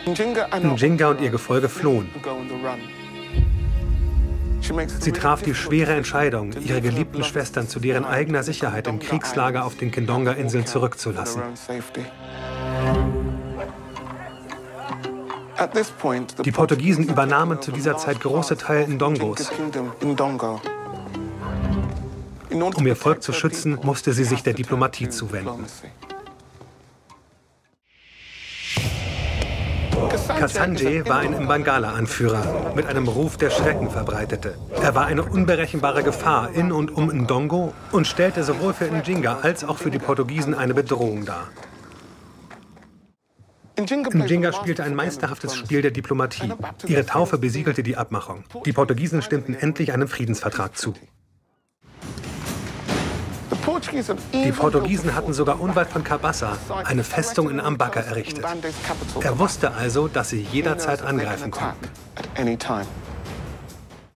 Njinga und ihr Gefolge flohen. Sie traf die schwere Entscheidung, ihre geliebten Schwestern zu deren eigener Sicherheit im Kriegslager auf den Kendonga-Inseln zurückzulassen. Die Portugiesen übernahmen zu dieser Zeit große Teile Ndongos. Um ihr Volk zu schützen, musste sie sich der Diplomatie zuwenden. Kasanje war ein Mbangala-Anführer mit einem Ruf, der Schrecken verbreitete. Er war eine unberechenbare Gefahr in und um Ndongo und stellte sowohl für Njinga als auch für die Portugiesen eine Bedrohung dar. Njinga spielte ein meisterhaftes Spiel der Diplomatie. Ihre Taufe besiegelte die Abmachung. Die Portugiesen stimmten endlich einem Friedensvertrag zu. Die Portugiesen hatten sogar unweit von Cabassa eine Festung in Ambaca errichtet. Er wusste also, dass sie jederzeit angreifen konnten.